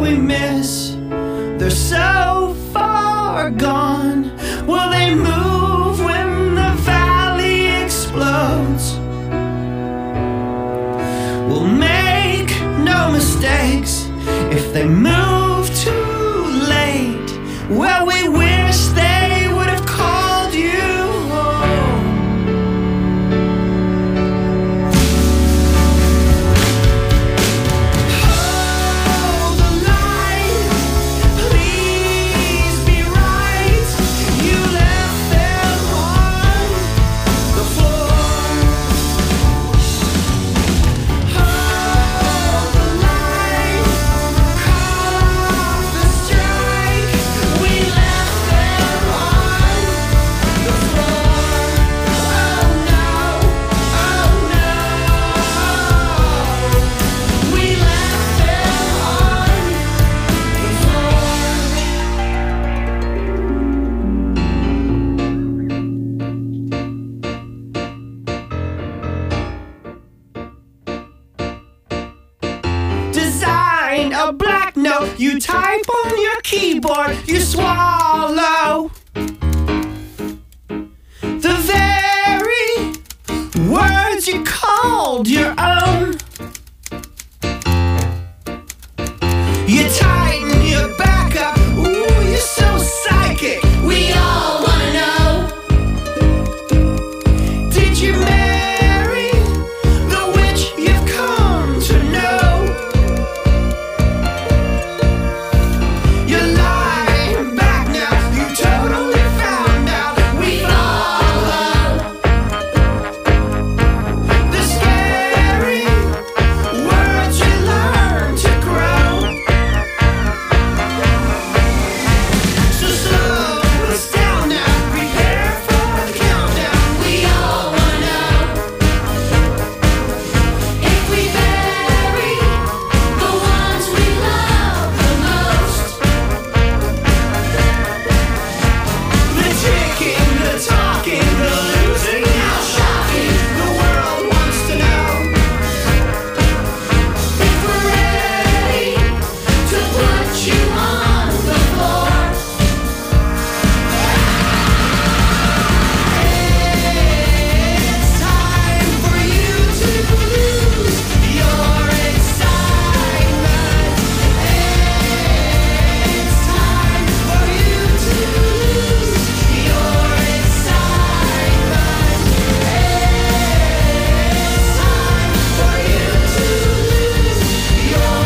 we miss, they're so far gone. Will they move when the valley explodes? We'll make no mistakes if they move too late. Well, we wish they would have called you home. Hold the line, please be right. You left them on the floor. Hold the line, call off the strike. We left them on the floor. Oh no, we left them on the floor. Design a black note you type on your keyboard, you swallow the very words you called your own. You tighten your back up, ooh, you're so psychic. We all wanna know, did you marry the witch you've come to know? You're lying back now, you totally found out. We follow the scary words you learn to grow. So slow us down now, prepare for the countdown. We all wanna know if we bury the ones we love the most. The ticking, the talking, the losing, how shocking. The world wants to know if we're ready to put you on the floor. It's time for you to lose your excitement. It's time for you to lose your excitement. It's time for you to lose your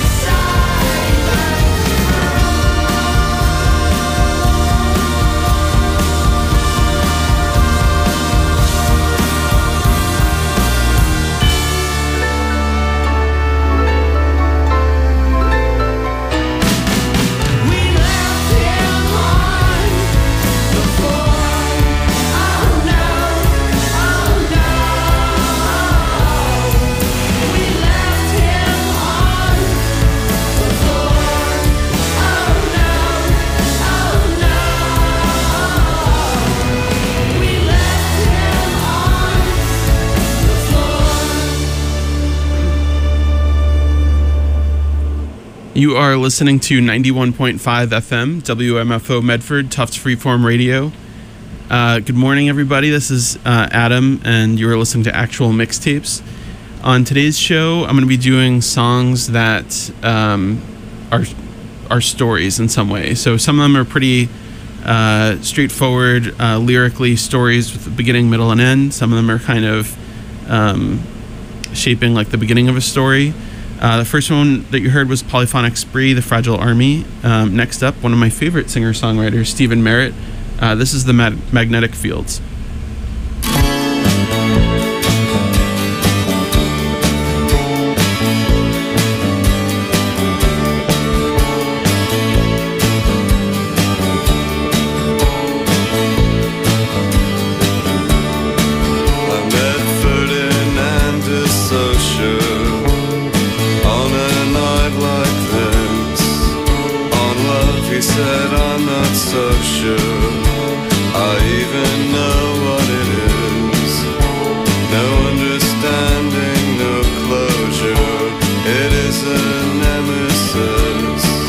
We left him on the floor. Oh no, we left him on the floor. Oh no, we left him on the floor. You are listening to 91.5 FM, WMFO Medford, Tufts Freeform Radio. Good morning, everybody. This is Adam, and you are listening to Actual Mixtapes. On today's show, I'm going to be doing songs that are stories in some way. So some of them are pretty straightforward, lyrically stories with a beginning, middle, and end. Some of them are kind of shaping like the beginning of a story. The first one that you heard was Polyphonic Spree, The Fragile Army. Next up, one of my favorite singer-songwriters, Stephen Merritt. This is The Magnetic Fields. Medford and antisocial on a night like this. On love, he said, I'm not so sure I even know what it is. No understanding, no closure. It is a nemesis.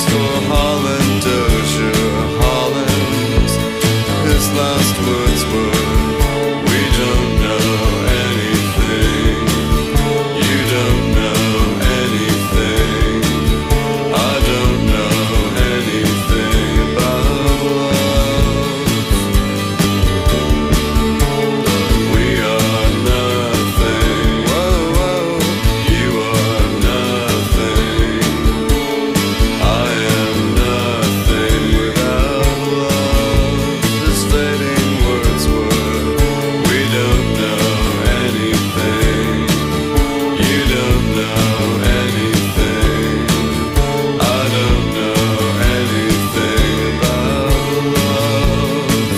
for Holland Dozier. Holland, his last words were, we don't know anything. You don't know anything. I don't know anything about love. We are nothing. Whoa, whoa. You are nothing. I am nothing without love. His fading words were, we don't know anything. You don't know anything. I don't know anything about love.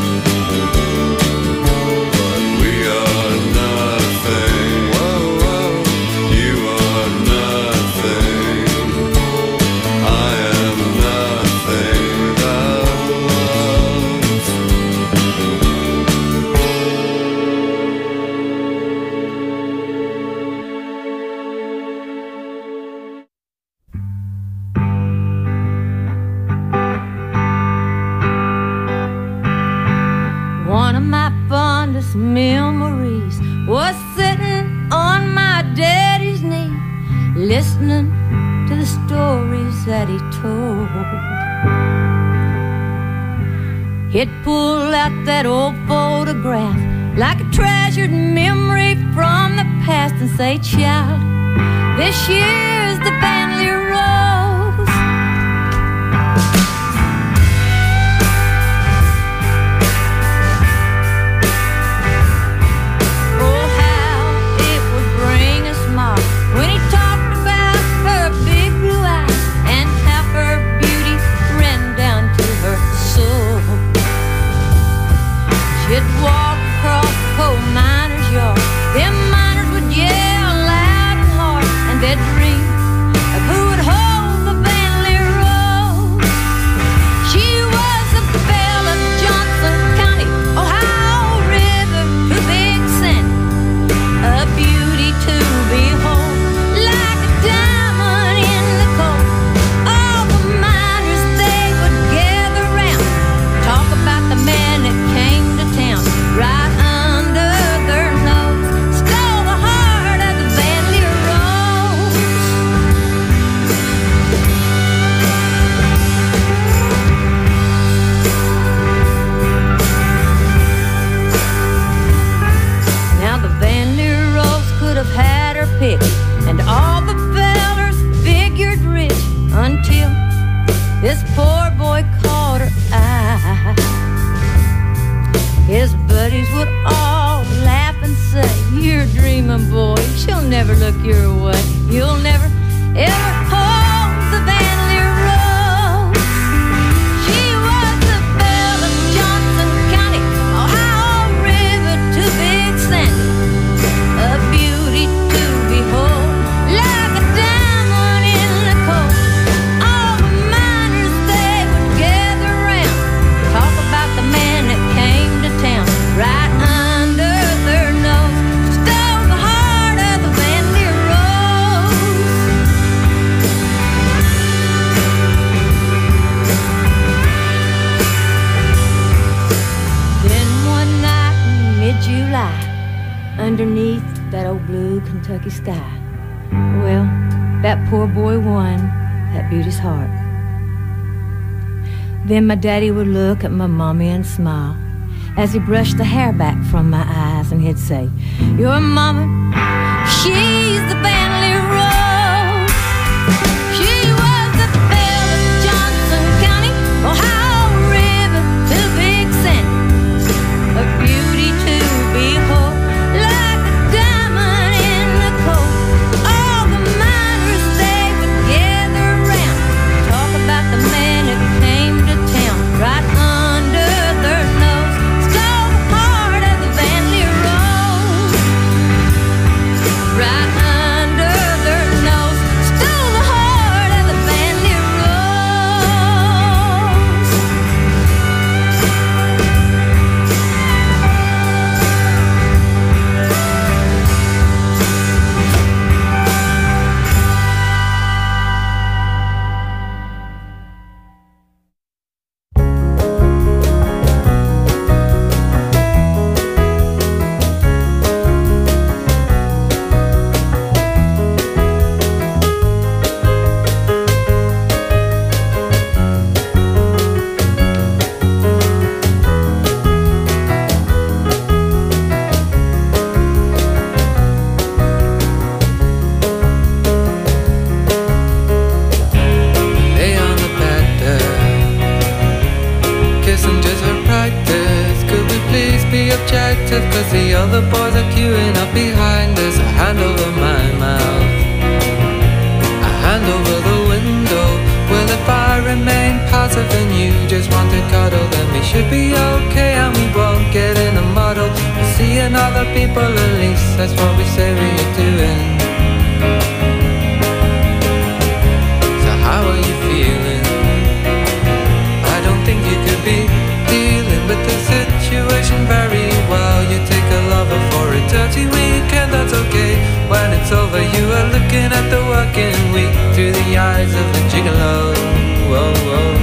But we are nothing. Whoa, whoa. You are nothing. I am nothing without love. One of my fondest memories was sitting on my daddy's knee, listening to the stories that he told. He'd pull out that old photograph like a treasured memory from the past and say, child, this year's the family rose. Oh, how it would bring a smile when he talked about her big blue eyes and how her beauty ran down to her soul. She'd walk across the coal miner's yard. Them miners would yell loud and hard, and they'd dream of who would hold the family rose. She was a belle of Johnson County, Ohio River to Big Sandy, a beauty to behold, like a diamond in the coal. All the miners, they would gather round, talk about the man that came to town, right under their nose, stole the heart of the family rose. Now the Vanderbilt Rose could have had her pick, and all the fellers figured rich, until this poor boy caught her eye. His buddies would all laugh and say, you're dreaming, boy, she'll never look your way. You'll never, ever hold the Vanderbilt Rose. She was the belle of Johnson County, Ohio River to Big Sandy, a beauty to behold, like a diamond in the coal. All the miners, they would gather round, talk about the man that came to town, right under their nose, stole the heart of the Vanderbilt Rose. Then one night in mid-July, underneath that old blue Kentucky sky, well, that poor boy won that beauty's heart. Then my daddy would look at my mommy and smile as he brushed the hair back from my eyes, and he'd say, your mama, she's the family rose. She was the belle of Johnson County, Ohio River to Big Sandy, a beauty to behold, like a diamond in the coal. All the miners, they would gather round, talk about the man that came to town, right under their nose, stole the heart of the Vanderbilt Rose, right under hand over the window. Well, if I remain passive and you just want to cuddle, then we should be okay and we won't get in a muddle. We're seeing other people, at least that's what we say we are doing. So how are you feeling? I don't think you could be dealing with the situation very well. You take a lover for a dirty weekend, that's okay. When it's over, you are looking at the working week through the eyes of the gigolo. Whoa, whoa.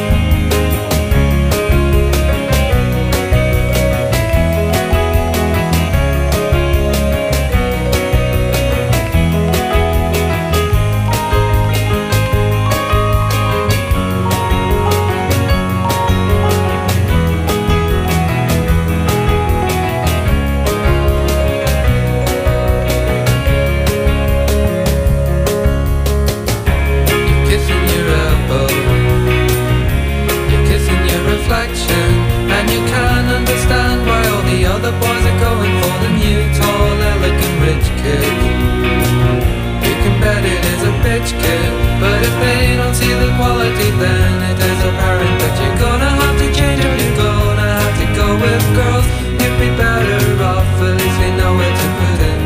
The boys are going for the new, tall, elegant, rich kid. You can bet it is a bitch kid, but if they don't see the quality, then it is apparent that you're gonna have to change or you're gonna have to go with girls. You'd be better off, at least we know where to put it.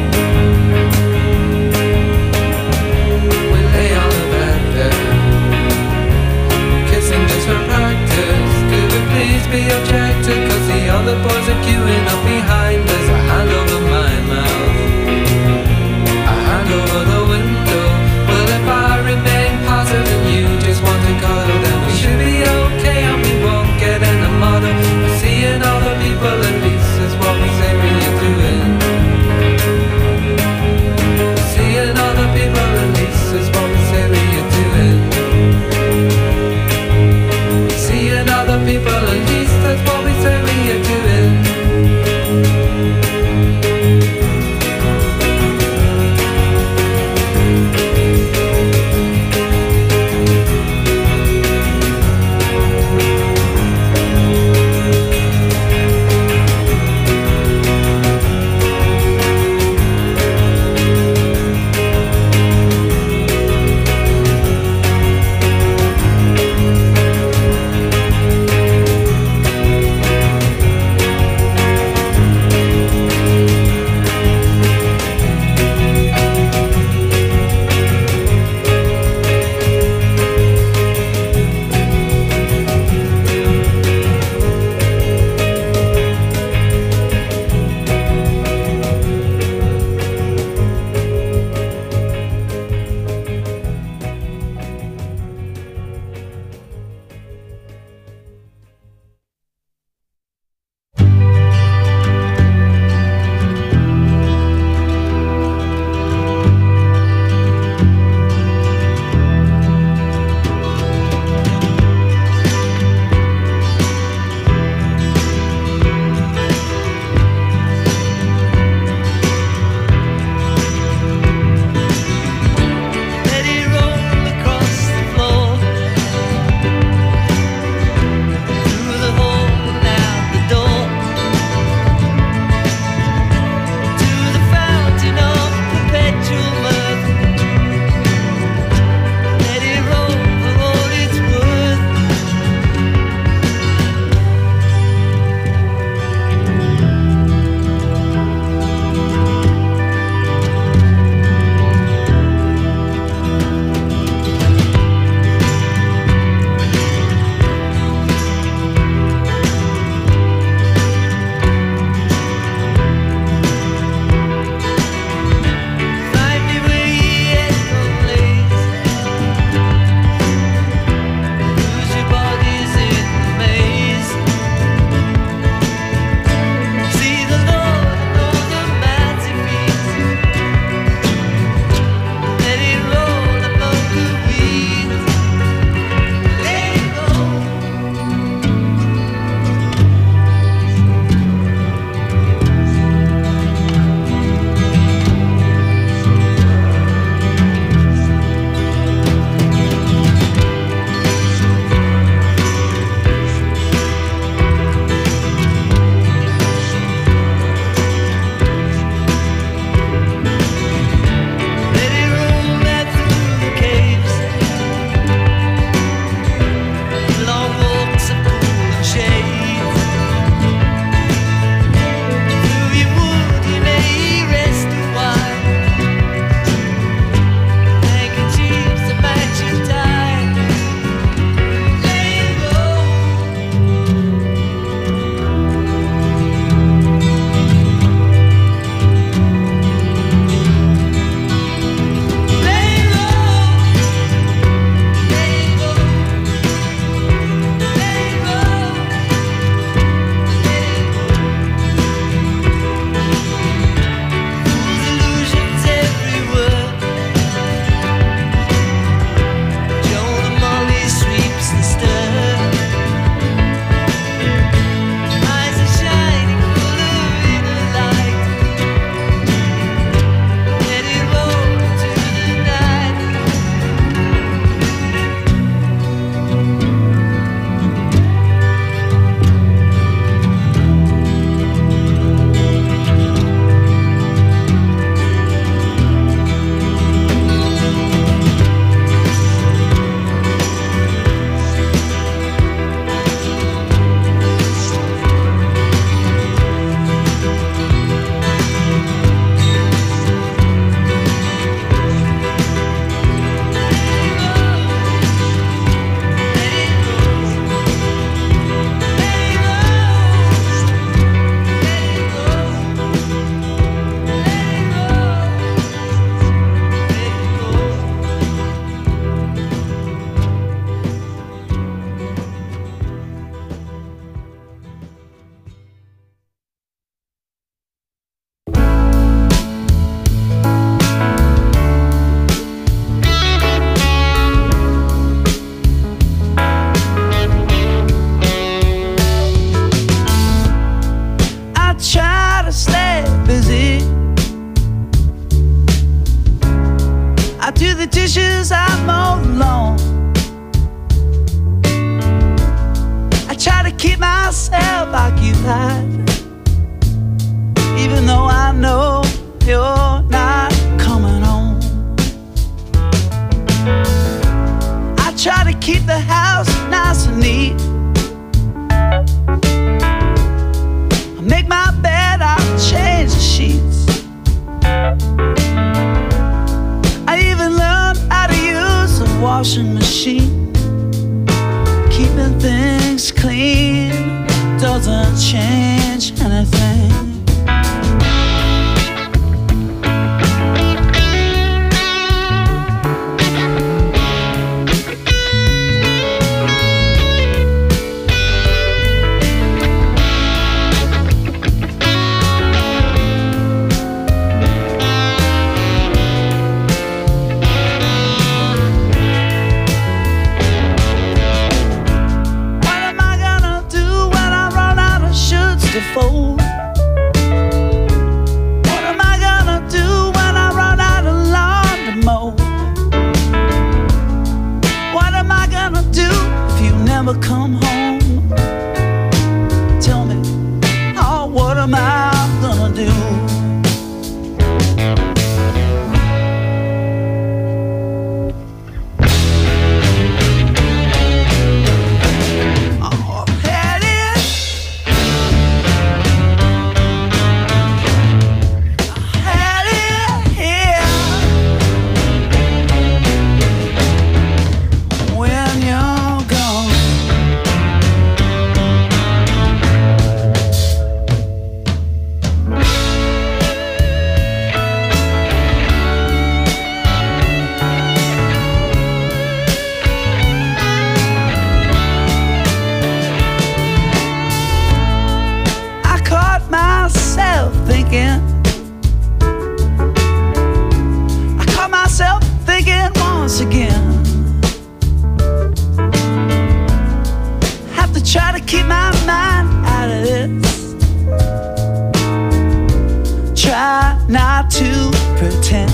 We lay on the bed there, kissing just for practice. Could we please be objective, cause the other boys are queuing up behind us. A hand over my mouth, a hand over the window. Well, if I remain passive side, even though I know you're not coming home. I try to keep the house nice and neat. I make my bed, I change the sheets. I even learned how to use a washing machine. Keeping things clean doesn't change anything. Fold. What am I gonna do when I run out of lawn to mow? What am I gonna do if you never come home? Tell me, oh, what am I gonna do? I caught myself thinking once again. Have to try to keep my mind out of this. Try not to pretend.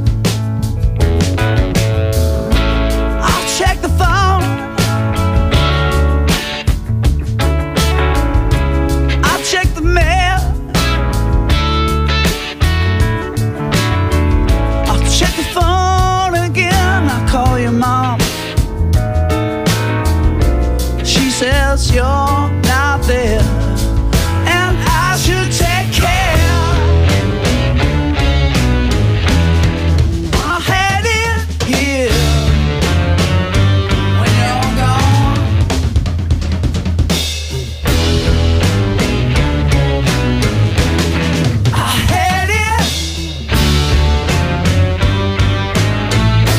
I'll check the phone. I'll check the mail. Check the phone again, I call your mom. She says you're not there, and I should take care. I had it here when you're gone. I had it.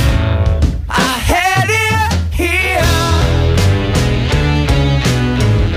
I had it here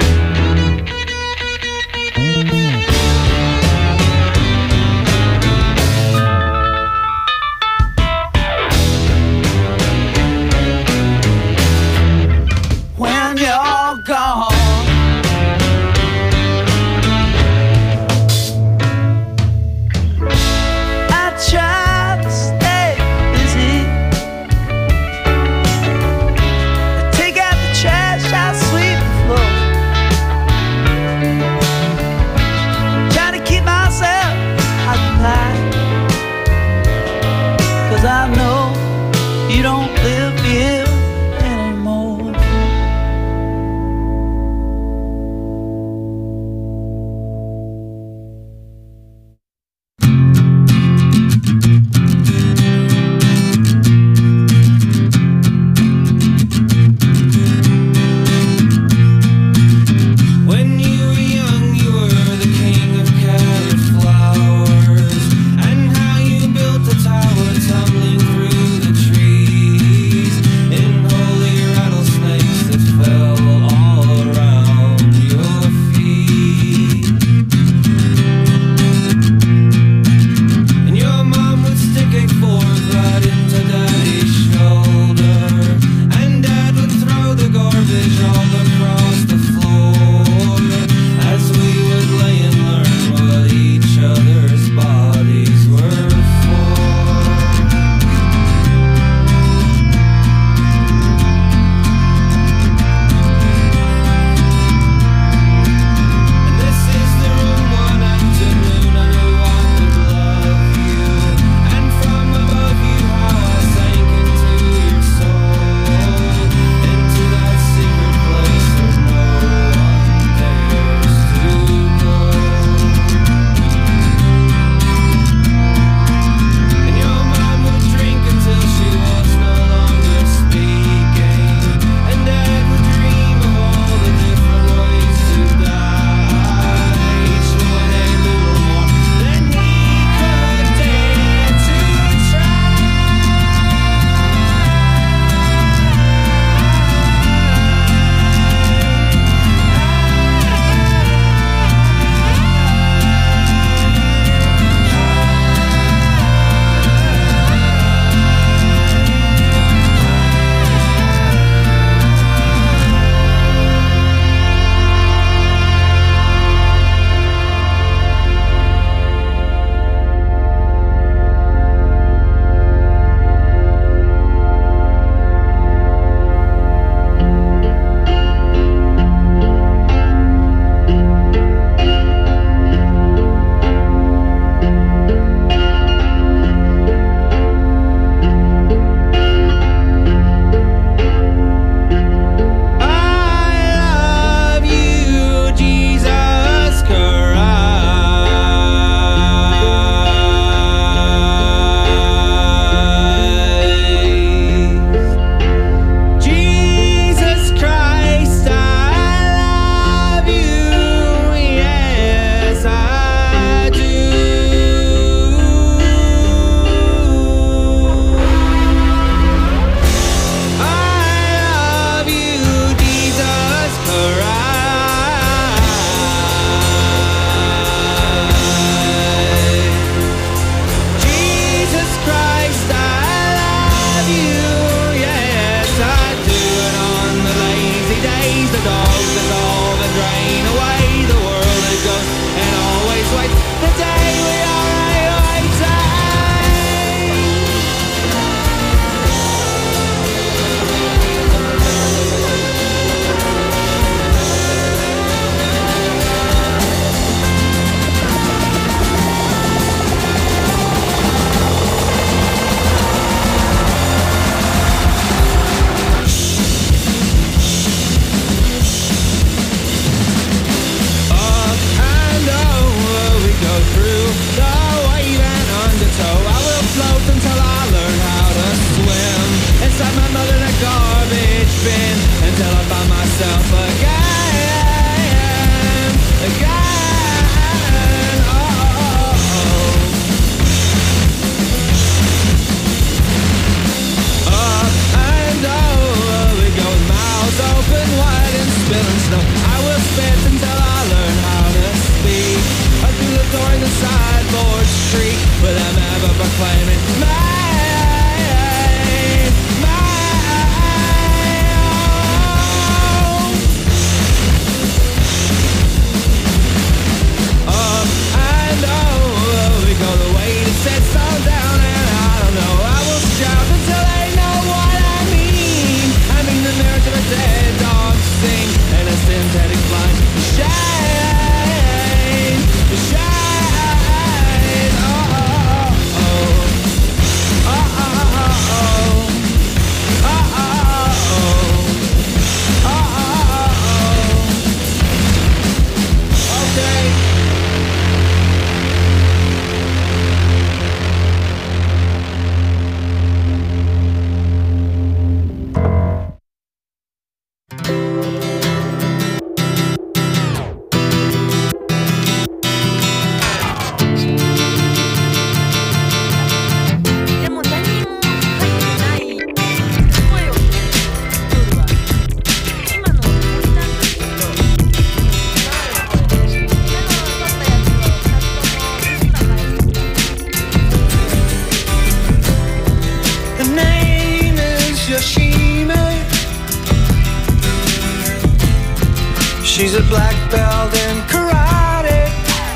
She's a black belt in karate,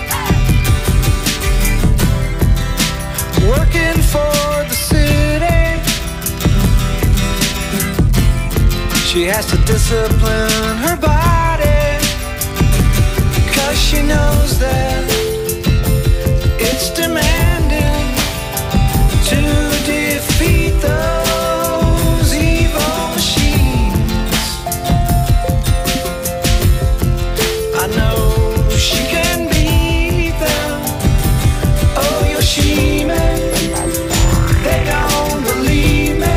working for the city. She has to discipline her body, 'cause she knows that it's demanding to defeat those evil machines. I know she can beat them. Oh, Yoshime, they don't believe me,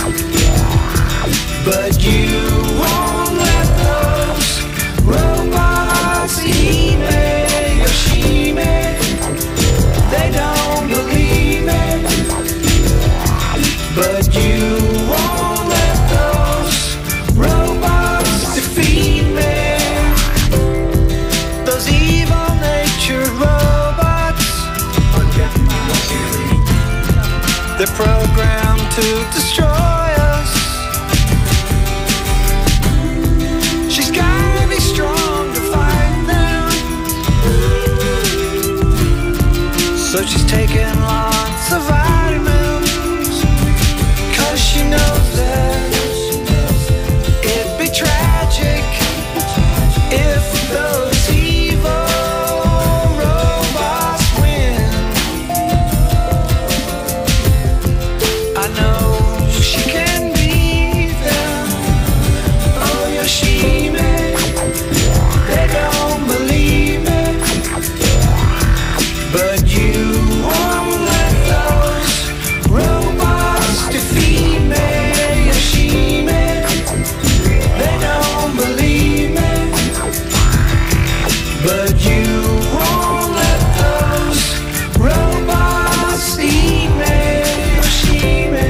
but you won't let those robots eat me. Yoshime, they don't believe me, but you won't let those robots defeat me. Those evil-natured robots, they're programmed to destroy us. She's gotta be strong to fight them, so she's taking lots of vitamins, 'cause she knows that it'd be tragic if those evil robots win. I know she can beat them. Oh, Yoshime, they don't believe me, but you won't let those robots defeat me. Yoshime, they don't believe me, but you won't let those robots eat me. Yoshime.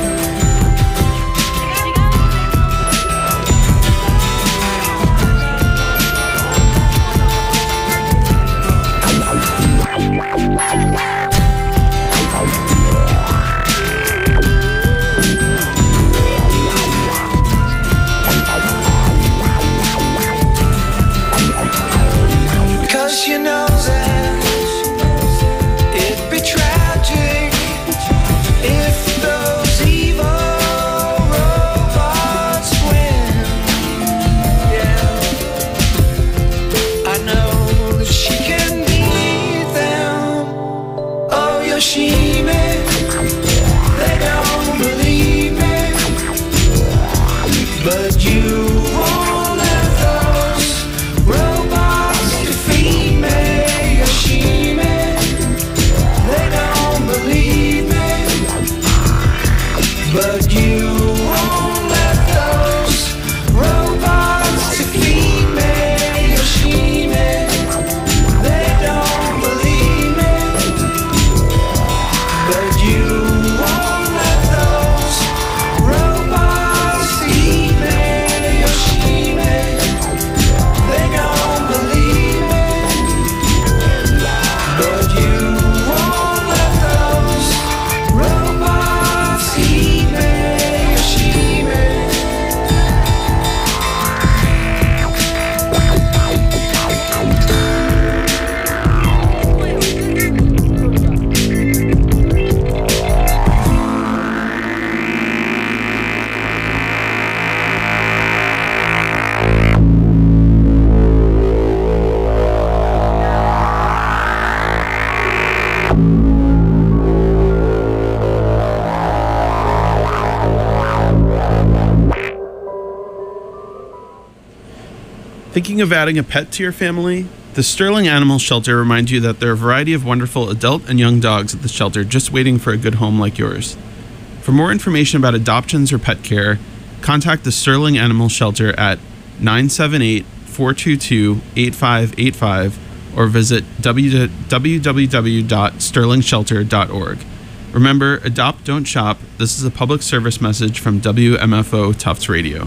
Cause you know that it'd be tragic if those evil robots win. Yeah, I know that she can beat them. Oh, Yoshime, they don't believe me, but you won't let those robots defeat me. Yoshime, they don't believe me, but you won't let those robots defeat me. Yoshime, they don't believe me, but you won't let those robots eat me. Yoshime, they don't believe me, but you won't let those robots eat me. Yoshime. Thinking of adding a pet to your family? The Sterling Animal Shelter reminds you that there are a variety of wonderful adult and young dogs at the shelter just waiting for a good home like yours. For more information about adoptions or pet care, contact the Sterling Animal Shelter at 978-422-8585 or visit www.sterlingshelter.org. Remember, adopt, don't shop. This is a public service message from WMFO Tufts Radio.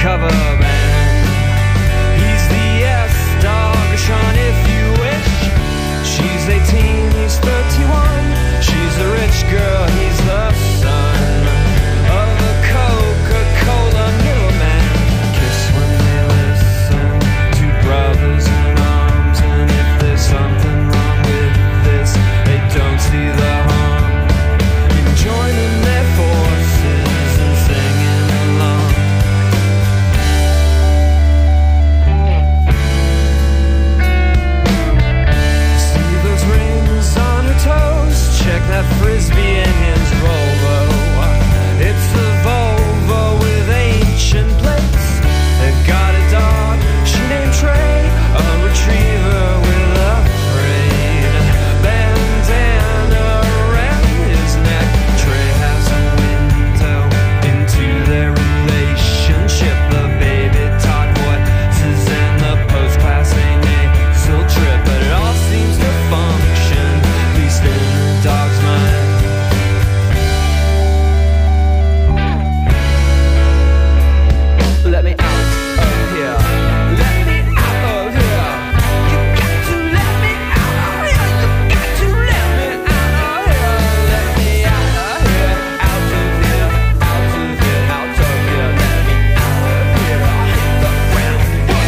cover band. He's the S-Dog, Sean if you wish. She's 18, he's 31. She's a rich girl, he's the son of a Coca-Cola middleman. Kiss when they listen to brothers in arms, and if there's something wrong with this, they don't see the harm in joining their forces and singing along. See those rings on her toes? Check that frisbee in his Volvo. It's a Volvo with ancient plates. They've got a dog, she named Trey, a retriever with a braid bandana around his neck. Trey has a window into their relationship. The baby taught voices and the post-classing nasal trip, but it all seems to function, at least in the dog's mind. Let me out of here. Let me out of here. You got to let me out of here. You got to let me out of here. Let me out of here. Out of here. Out of here. Out of here. Let me out of here. Hit the ground.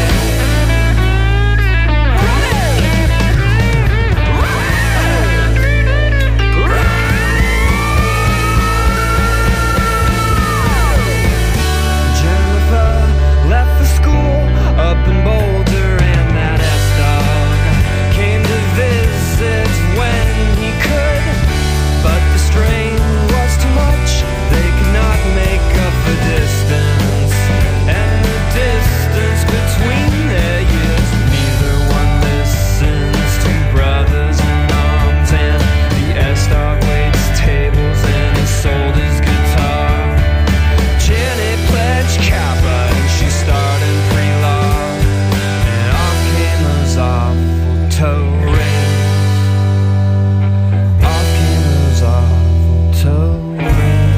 Jennifer left for school up in Boulder, and that S-Dog came to visit when he could, but the strain was too much. They could not make up for distance, and the distance between their years. Neither one listens to brothers in arms, and the S-Dog waits tables and he sold his guitar. Jenny pledged Kappa and she started pre-law, and off came those awful toe rings. Off came those awful toe rings.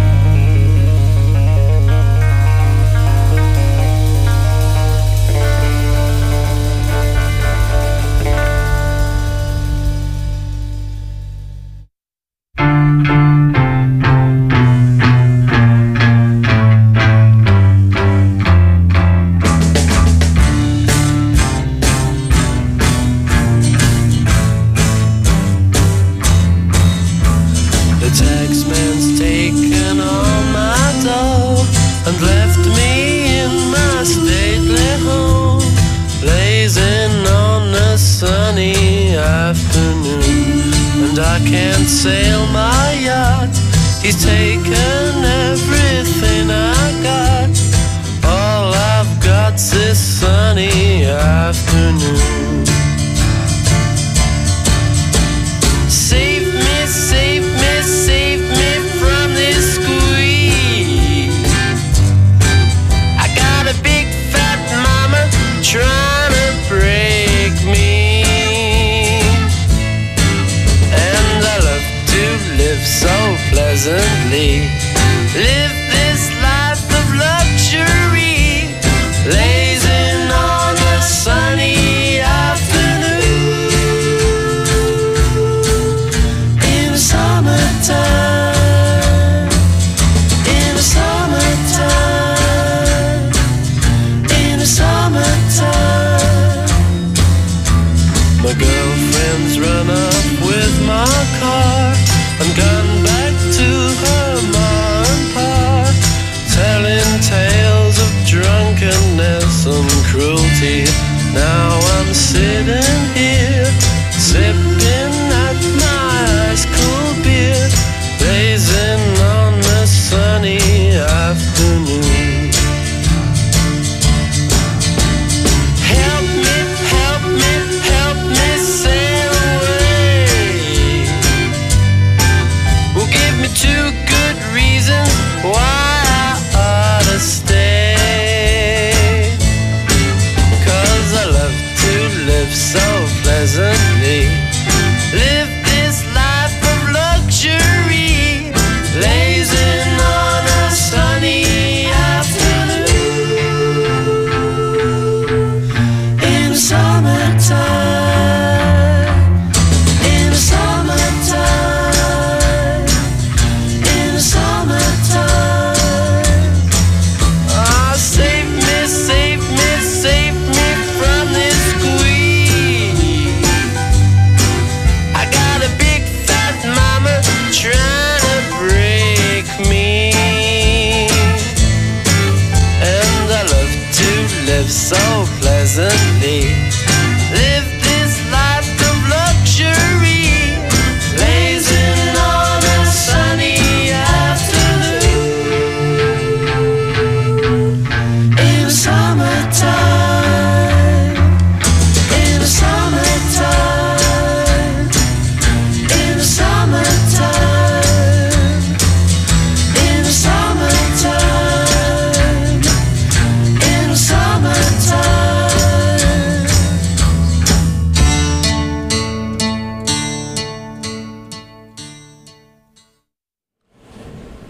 The taxman's taken all my dough and left me in my stately home, blazing on a sunny afternoon. And I can't sail my yacht, he's taken everything I got. All I've got's this sunny afternoon. Save me, save me, save me from this squeeze. I got a big fat mama trying to break me, and I love to live so pleasantly. Live this life of luxury, blazing on a sunny afternoon. In the summertime, in the summertime, in the summertime. My girlfriend's run up with my car and gone back to her ma and pa, telling tales of drunkenness and cruelty. Now I'm sitting here, sipping at my ice cold beer, blazing on a sunny afternoon. Help me, help me, help me sail away. Well, give me two good reasons why I ought to stay. 'Cause I love to live so pleasantly. Live this life of luxury, blazing on a sunny afternoon.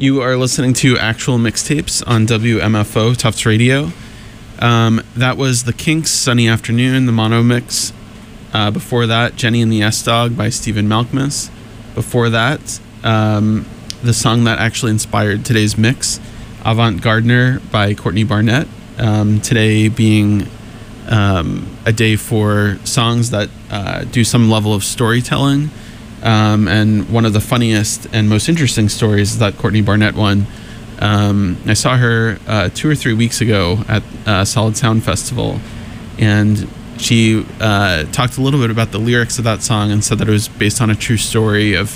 You are listening to Actual Mixtapes on WMFO Tufts Radio. That was The Kinks' Sunny Afternoon, the mono mix. Before that, Jenny and the S-Dog by Stephen Malkmus. Before that, the song that actually inspired today's mix, Avant Gardener by Courtney Barnett. Today being a day for songs that do some level of storytelling. And one of the funniest and most interesting stories is that Courtney Barnett one. I saw her 2 or 3 weeks ago at Solid Sound Festival, and she talked a little bit about the lyrics of that song and said that it was based on a true story of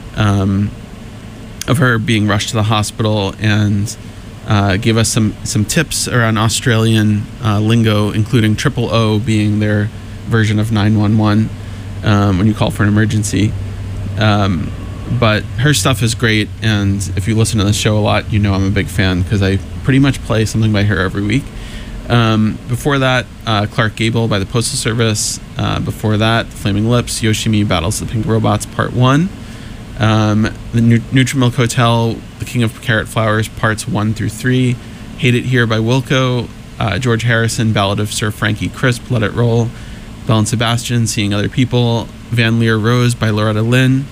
her being rushed to the hospital, and gave us some tips around Australian lingo, including triple O being their version of 911 when you call for an emergency. But her stuff is great, and if you listen to the show a lot, you know I'm a big fan because I pretty much play something by her every week. Before that, Clark Gable by the Postal Service. Before that, Flaming Lips, Yoshimi Battles the Pink Robots Part 1. The Nutrimilk Hotel, The King of Carrot Flowers Parts 1 through 3. Hate It Here by Wilco. George Harrison, Ballad of Sir Frankie Crisp, Let It Roll. Belle and Sebastian, Seeing Other People. Van Leer Rose by Loretta Lynn.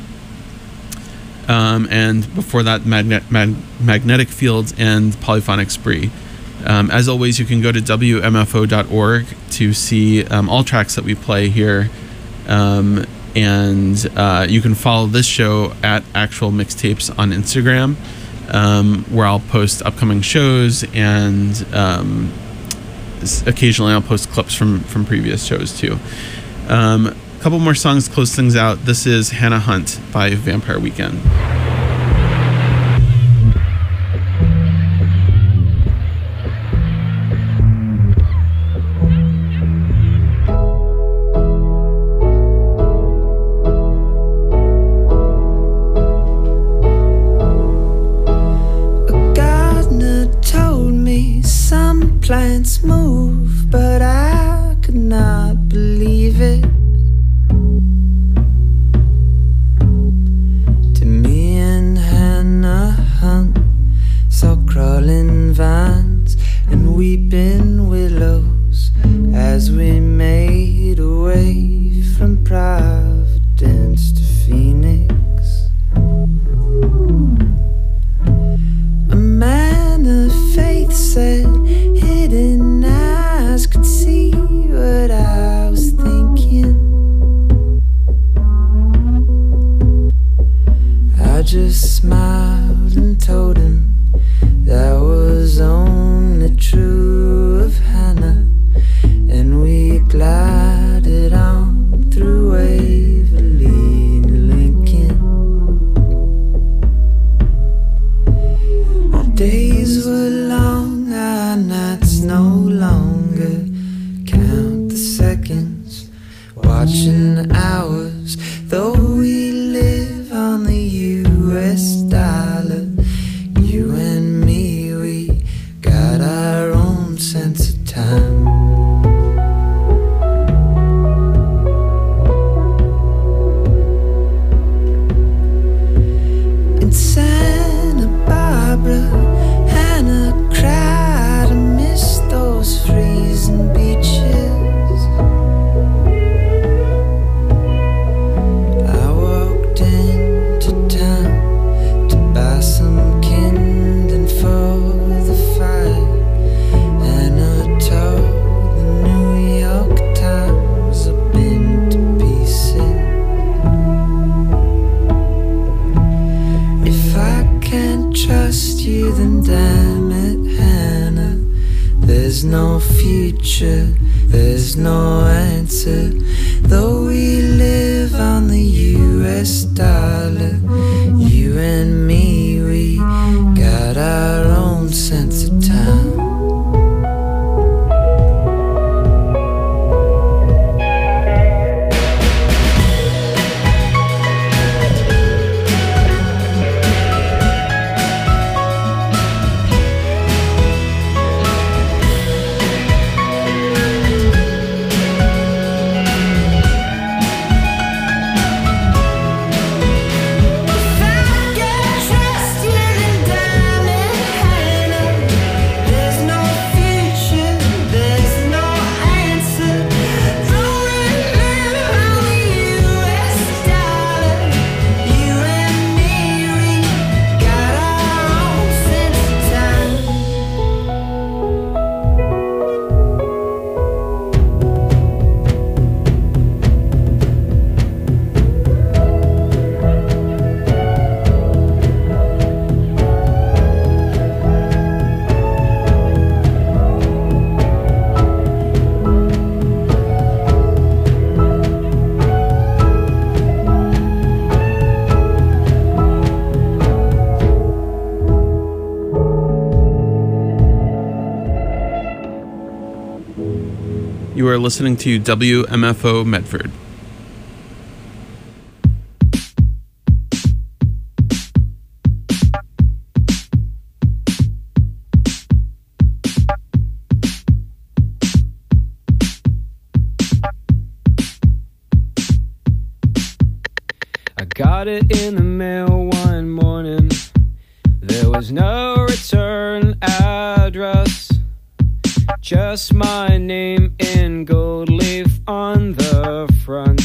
And before that, Magnetic Fields and Polyphonic Spree. As always, you can go to WMFO.org to see all tracks that we play here. And you can follow this show at Actual Mixtapes on Instagram, where I'll post upcoming shows, and occasionally I'll post clips from previous shows too. A couple more songs to close things out. This is Hannah Hunt by Vampire Weekend. Plants move, but I could not believe it. To me and Hannah Hunt saw crawling vines and weeping willows as we made our way from Providence to Phoenix. A man of faith said hidden eyes could see what I was thinking. I just smiled and told him that was only true of Hannah, and we glided on through Waverly and Lincoln. Our days were long, our nights no longer. Count the seconds, watching the hours. Though we live on the US dollar, you and me, we got our own sense of time. In Santa Barbara, Hannah cried, I miss those freezing beaches. I walked into town to buy some kindling for the fire, and I told the New York Times I've been to pieces. If I can't trust you, then damn it, Hannah, there's no future, there's no answer. Though we live on the US dollar, you and me, we got our own sense of time. You are listening to WMFO Medford. Got it in the mail one morning. There was no return address, just my name in gold leaf on the front.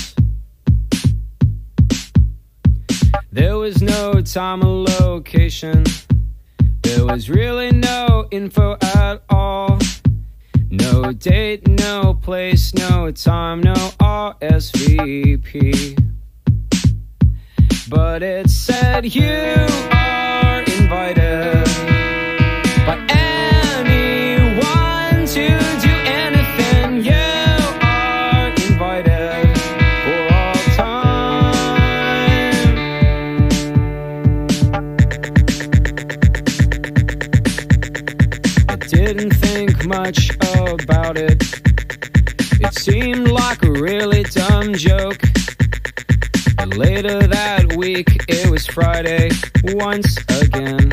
There was no time or location. There was really no info at all. No date, no place, no time, no RSVP. But it said you are invited by anyone to do anything. You are invited for all time. I didn't think much about it. It seemed like a really dumb joke. Later that week, it was Friday once again.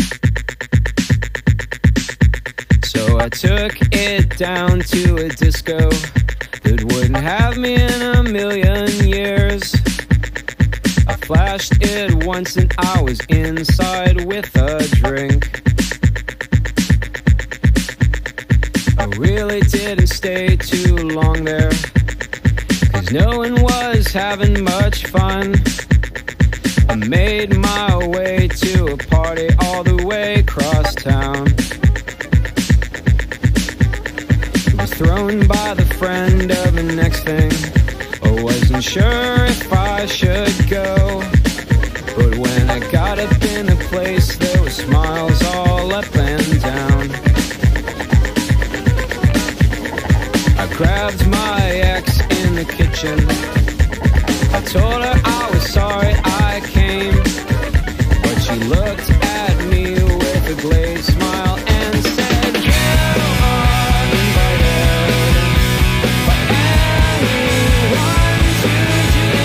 So I took it down to a disco that wouldn't have me in a million years. I flashed it once and I was inside with a drink. I really didn't stay too long there, 'cause no one was having much fun. I made my way to a party all the way across town. It was thrown by the friend of the next thing. I wasn't sure if I should go, but when